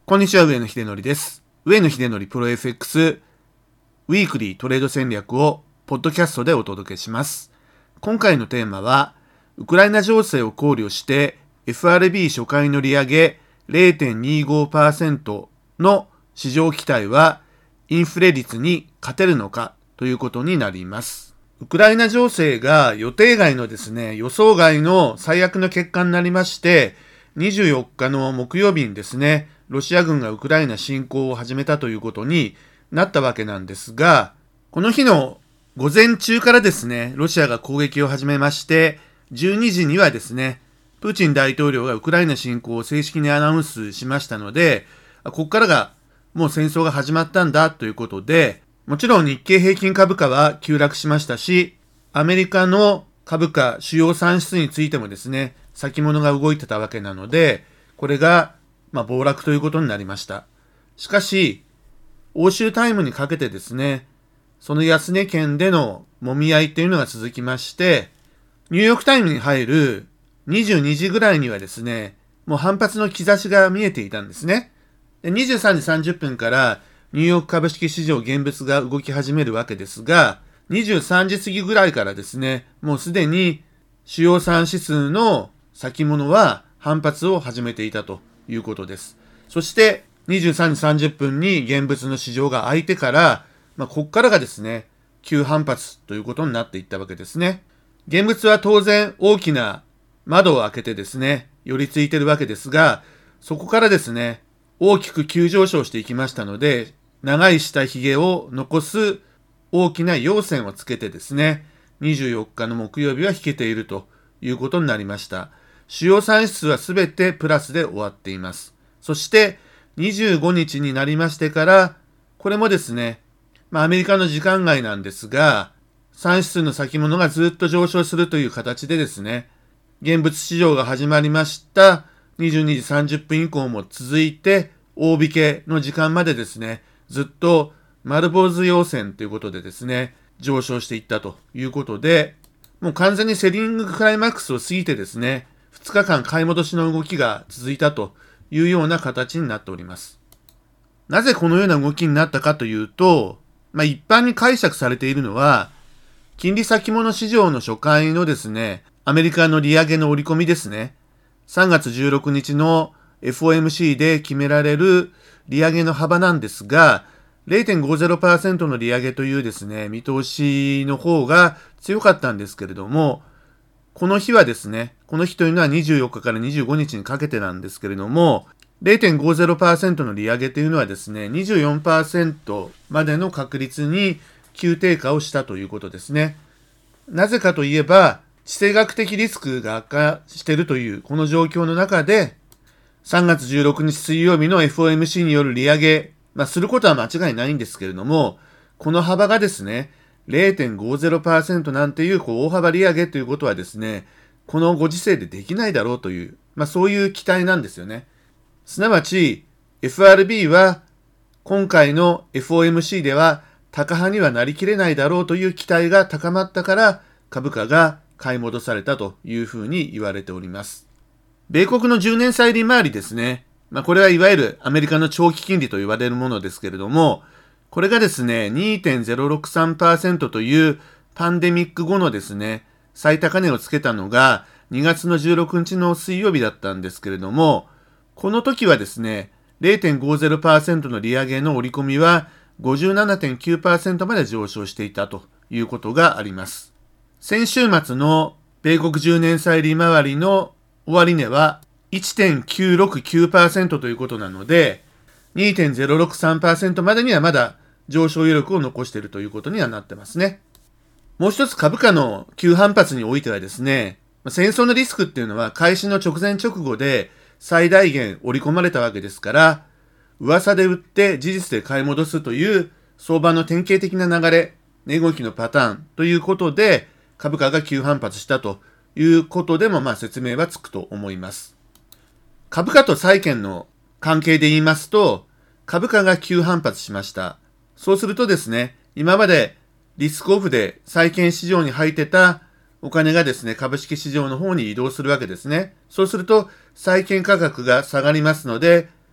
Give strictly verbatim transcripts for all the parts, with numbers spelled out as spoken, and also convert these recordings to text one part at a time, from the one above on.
こんにちは、上野秀則です。上野秀則プロ エフエックス ウィークリートレード戦略をポッドキャストでお届けします。今回のテーマは、ウクライナ情勢を考慮して エフアールビー 初回の利上げ ゼロてんにじゅうごパーセント の市場期待はインフレ率に勝てるのかということになります。ウクライナ情勢が予定外のですね、予想外の最悪の結果になりまして、にじゅうよっかの木曜日にですね、ロシア軍がウクライナ侵攻を始めたということになったわけなんですが、この日の午前中からですね、ロシアが攻撃を始めまして、じゅうにじにはですね、プーチン大統領がウクライナ侵攻を正式にアナウンスしましたので、ここからがもう戦争が始まったんだということで、もちろん日経平均株価は急落しましたし、アメリカの株価主要産出についてもですね、先物が動いてたわけなので、これがまあ暴落ということになりました。しかし、欧州タイムにかけてですね、その安値圏での揉み合いというのが続きまして、ニューヨークタイムに入るにじゅうにじぐらいにはですね、もう反発の兆しが見えていたんですね。でにじゅうさんじさんじゅっぷんからニューヨーク株式市場現物が動き始めるわけですが、にじゅうさんじ過ぎぐらいからですね、もうすでに主要産指数の先物は反発を始めていたということです。そしてにじゅうさんじさんじゅっぷんに現物の市場が開いてから、まあ、ここからがですね、急反発ということになっていったわけですね。現物は当然大きな窓を開けてですね、寄り付いているわけですが、そこからですね、大きく急上昇していきましたので、長い下髭を残す大きな陽線をつけてですね、にじゅうよっかの木曜日は引けているということになりました。主要産出はすべてプラスで終わっています。そしてにじゅうごにちになりましてから、これもですね、まあアメリカの時間外なんですが、産出の先物がずっと上昇するという形でですね、現物市場が始まりましたにじゅうにじさんじゅっぷん以降も続いて、大引けの時間までですね、ずっと丸坊主陽線ということでですね、上昇していったということで、もう完全にセリングクライマックスを過ぎてですね、ふつかかん買い戻しの動きが続いたというような形になっております。なぜこのような動きになったかというと、まあ一般に解釈されているのは、金利先物市場の初回のですね、アメリカの利上げの織り込みですね。さんがつじゅうろくにちの エフオーエムシー で決められる利上げの幅なんですが、ゼロてんごじゅうパーセント の利上げというですね、見通しの方が強かったんですけれども、この日はですね、この日というのはにじゅうよっかからにじゅうごにちにかけてなんですけれども、ゼロてんごじゅうパーセント の利上げというのはですね、にじゅうよんパーセント までの確率に急低下をしたということですね。なぜかといえば、地政学的リスクが悪化しているというこの状況の中で、さんがつじゅうろくにち水曜日の エフオーエムシー による利上げ、まあ、することは間違いないんですけれども、この幅がですね、ゼロてんごじゅうパーセント なんていうこう大幅利上げということはですね、このご時世でできないだろうという、まあそういう期待なんですよね。すなわち、エフアールビー は今回の エフオーエムシー では高派にはなりきれないだろうという期待が高まったから株価が買い戻されたというふうに言われております。米国のじゅうねん債利回りですね。まあこれはいわゆるアメリカの長期金利と言われるものですけれども、これがですね、にてんゼロろくさんパーセント というパンデミック後のですね、最高値をつけたのがにがつのじゅうろくにちの水曜日だったんですけれども、この時はですね、ゼロてんごじゅうパーセント の利上げの織り込みは ごじゅうななてんきゅうパーセント まで上昇していたということがあります。先週末の米国じゅうねん債利回りの終値は いってんきゅうろくきゅうパーセント ということなので、にてんゼロろくさんパーセント までにはまだ上昇余力を残しているということにはなってますね。もう一つ株価の急反発においてはですね、戦争のリスクっていうのは開始の直前直後で最大限織り込まれたわけですから、噂で売って事実で買い戻すという相場の典型的な流れ、値動きのパターンということで株価が急反発したということでもまあ説明はつくと思います。株価と債券の関係で言いますと、株価が急反発しました。そうするとですね、今までリスクオフで債券市場に入ってたお金がですね、株式市場の方に移動するわけですね。そうすると債券価格が下がりますので、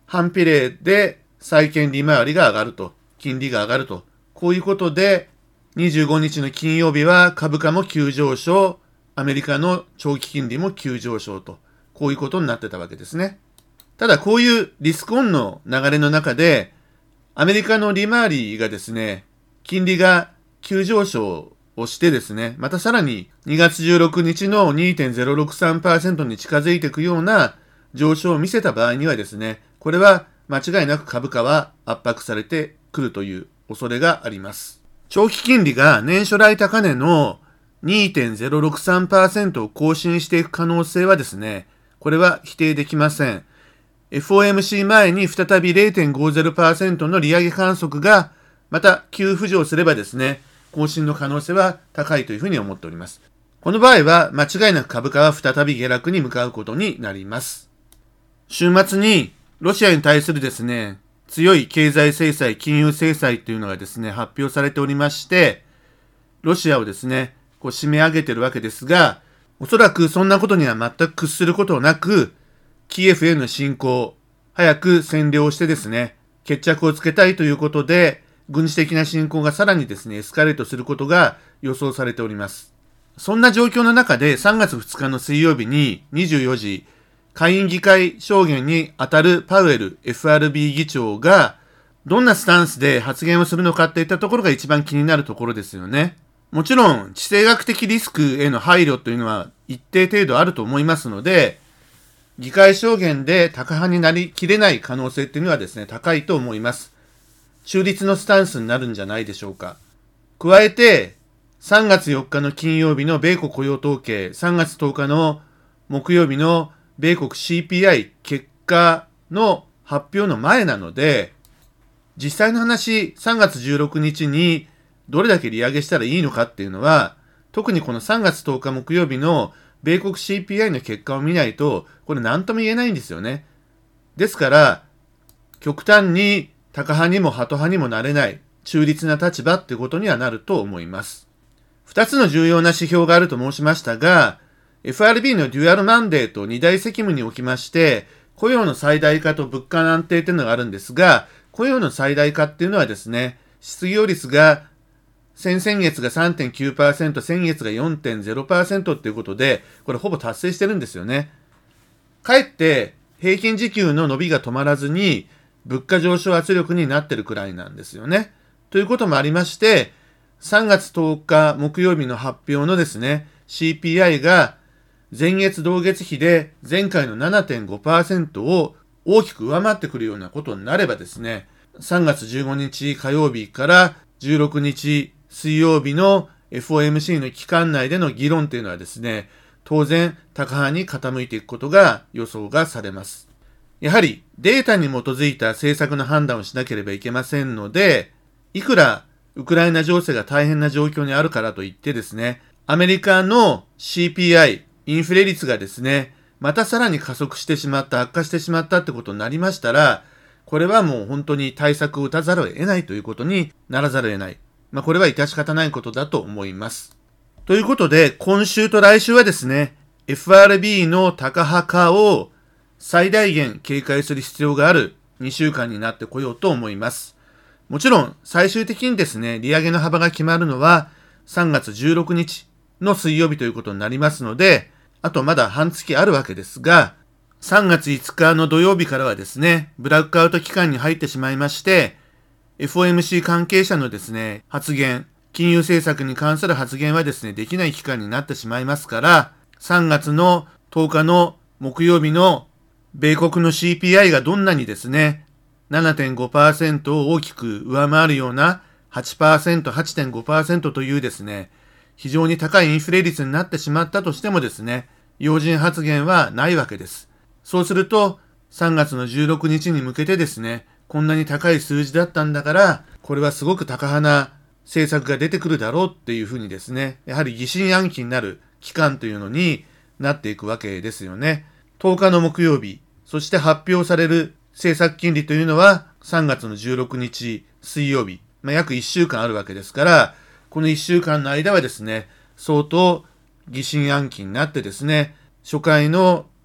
反比例で債券利回りが上がると、金利が上がると、こういうことで、にじゅうごにちの金曜日は株価も急上昇、アメリカの長期金利も急上昇と、こういうことになってたわけですね。ただこういうリスクオンの流れの中で、アメリカの利回りがですね、金利が急上昇をしてですね、またさらににがつじゅうろくにちの にてんゼロろくさんパーセント に近づいていくような上昇を見せた場合にはですね、これは間違いなく株価は圧迫されてくるという恐れがあります。長期金利が年初来高値の にてんゼロろくさんパーセント を更新していく可能性はですね、これは否定できません。エフオーエムシー 前に再び ゼロてんごゼロパーセント の利上げ観測がまた急浮上すればですね、更新の可能性は高いというふうに思っております。この場合は間違いなく株価は再び下落に向かうことになります。週末にロシアに対するですね、強い経済制裁、金融制裁というのがですね、発表されておりまして、ロシアをですね、こう締め上げているわけですが、おそらくそんなことには全く屈することなく、キエフへの侵攻、早く占領してですね、決着をつけたいということで、軍事的な侵攻がさらにですね、エスカレートすることが予想されております。そんな状況の中でさんがつふつかの水曜日ににじゅうよじ、下院議会証言に当たるパウエル エフアールビー 議長が、どんなスタンスで発言をするのかっていったところが一番気になるところですよね。もちろん、地政学的リスクへの配慮というのは一定程度あると思いますので、議会証言でタカ派になりきれない可能性っていうのはですね、高いと思います。中立のスタンスになるんじゃないでしょうか。加えて、さんがつよっかの金曜日の米国雇用統計、さんがつとおかの木曜日の米国 シーピーアイ 結果の発表の前なので、実際の話、さんがつじゅうろくにちにどれだけ利上げしたらいいのかっていうのは、特にこのさんがつとおか木曜日の米国 シーピーアイ の結果を見ないと、これ何とも言えないんですよね。ですから、極端にタカ派にもハト派にもなれない中立な立場ってことにはなると思います。二つの重要な指標があると申しましたが、エフアールビー のデュアルマンデーと二大責務におきまして、雇用の最大化と物価の安定というのがあるんですが、雇用の最大化っていうのはですね、失業率が先々月が さんてんきゅうパーセント、先月が よんてんゼロパーセント っていうことで、これほぼ達成してるんですよね。かえって平均時給の伸びが止まらずに、物価上昇圧力になってるくらいなんですよね。ということもありまして、さんがつとおか木曜日の発表のですね、シーピーアイ が前月同月比で前回の ななてんごパーセント を大きく上回ってくるようなことになればですね、さんがつじゅうごにち火曜日からじゅうろくにち水曜日の エフオーエムシー の期間内での議論というのはですね、当然タカ派に傾いていくことが予想がされます。やはりデータに基づいた政策の判断をしなければいけませんので、いくらウクライナ情勢が大変な状況にあるからといってですね、アメリカの シーピーアイ、インフレ率がですね、またさらに加速してしまった、悪化してしまったってことになりましたら、これはもう本当に対策を打たざるを得ないということにならざるを得ない。まあこれは致し方ないことだと思います。ということで、今週と来週はですね、エフアールビー のタカ派化を最大限警戒する必要があるにしゅうかんになってこようと思います。もちろん最終的にですね、利上げの幅が決まるのはさんがつじゅうろくにちの水曜日ということになりますので、あとまだ半月あるわけですが、さんがついつかの土曜日からはですね、ブラックアウト期間に入ってしまいまして、エフオーエムシー 関係者のですね、発言、金融政策に関する発言はですね、できない期間になってしまいますから、さんがつのとおかの木曜日の米国の シーピーアイ がどんなにですね、ななてんごパーセント を大きく上回るような はちパーセント、はちてんごパーセント というですね、非常に高いインフレ率になってしまったとしてもですね、要人発言はないわけです。そうすると、さんがつのじゅうろくにちに向けてですね、こんなに高い数字だったんだから、これはすごく高派な政策が出てくるだろうっていうふうにですね、やはり疑心暗鬼になる期間というのになっていくわけですよね。とおかの木曜日、そして発表される政策金利というのはさんがつのじゅうろくにち水曜日、まあ、約いっしゅうかんあるわけですから、このいっしゅうかんの間はですね、相当疑心暗鬼になってですね、初回の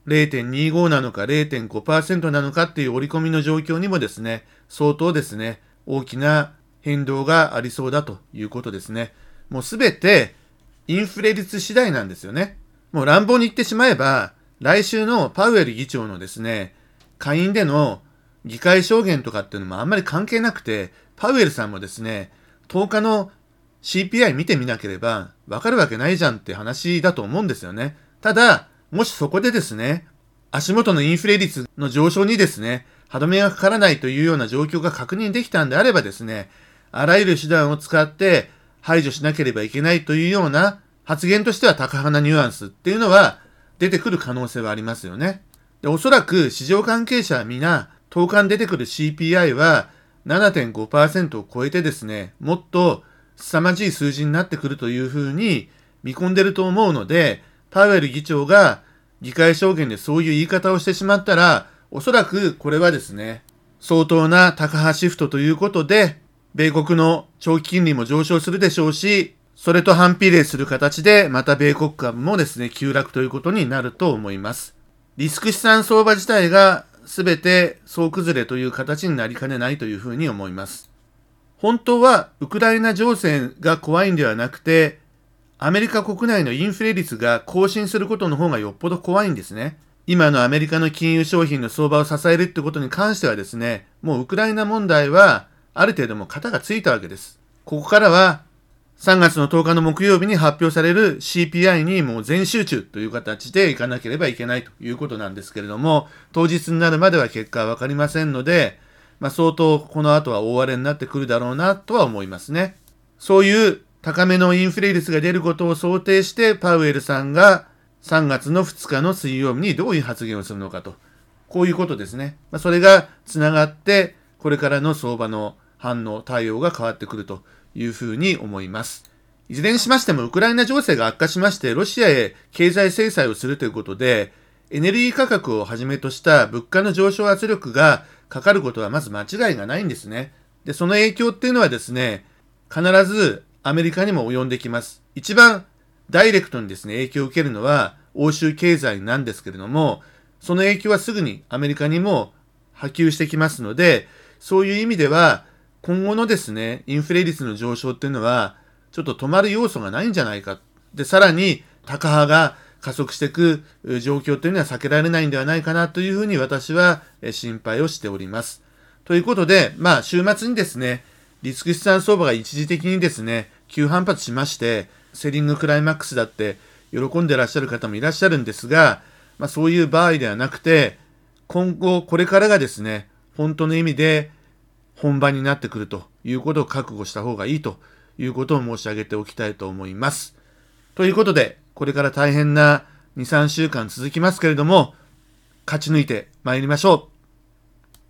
ゼロてんにじゅうご なのか ゼロてんごパーセント なのかっていう織り込みの状況にもですね、相当ですね、大きな変動がありそうだということですね。もうすべてインフレ率次第なんですよね。もう乱暴に言ってしまえば、来週のパウエル議長のですね、下院での議会証言とかっていうのもあんまり関係なくて、パウエルさんもですね、とおかの シーピーアイ 見てみなければわかるわけないじゃんって話だと思うんですよね。ただ、もしそこでですね、足元のインフレ率の上昇にですね、歯止めがかからないというような状況が確認できたんであればですね、あらゆる手段を使って排除しなければいけないというような発言としては高派なニュアンスっていうのは出てくる可能性はありますよね。で、おそらく市場関係者は皆、とおかに出てくる シーピーアイ は ななてんごパーセント を超えてですね、もっと凄まじい数字になってくるというふうに見込んでると思うので、パウエル議長が議会証言でそういう言い方をしてしまったら、おそらくこれはですね、相当な高派シフトということで、米国の長期金利も上昇するでしょうし、それと反比例する形で、また米国株もですね、急落ということになると思います。リスク資産相場自体が全て総崩れという形になりかねないというふうに思います。本当はウクライナ情勢が怖いんではなくて、アメリカ国内のインフレ率が更新することの方がよっぽど怖いんですね。今のアメリカの金融商品の相場を支えるってことに関してはですね、もうウクライナ問題はある程度もう型がついたわけです。ここからはさんがつのとおかの木曜日に発表される シーピーアイ にもう全集中という形でいかなければいけないということなんですけれども、当日になるまでは結果はわかりませんので、まあ、相当この後は大荒れになってくるだろうなとは思いますね。そういう高めのインフレ率が出ることを想定してパウエルさんがさんがつのふつかの水曜日にどういう発言をするのかと。こういうことですね。まあ、それがつながってこれからの相場の反応、対応が変わってくるというふうに思います。いずれにしましてもウクライナ情勢が悪化しましてロシアへ経済制裁をするということでエネルギー価格をはじめとした物価の上昇圧力がかかることはまず間違いがないんですね。で、その影響っていうのはですね、必ずアメリカにも及んできます。一番ダイレクトにですね、影響を受けるのは欧州経済なんですけれども、その影響はすぐにアメリカにも波及してきますので、そういう意味では今後のですね、インフレ率の上昇っていうのはちょっと止まる要素がないんじゃないか。で、さらに高派が加速していく状況というのは避けられないんではないかなというふうに私は心配をしております。ということで、まあ週末にですね、リスク資産相場が一時的にですね、急反発しまして、セリングクライマックスだって喜んでらっしゃる方もいらっしゃるんですが、まあそういう場合ではなくて、今後これからがですね、本当の意味で本番になってくるということを覚悟した方がいいということを申し上げておきたいと思います。ということで、これから大変なに、さんしゅうかん続きますけれども、勝ち抜いて参りましょう。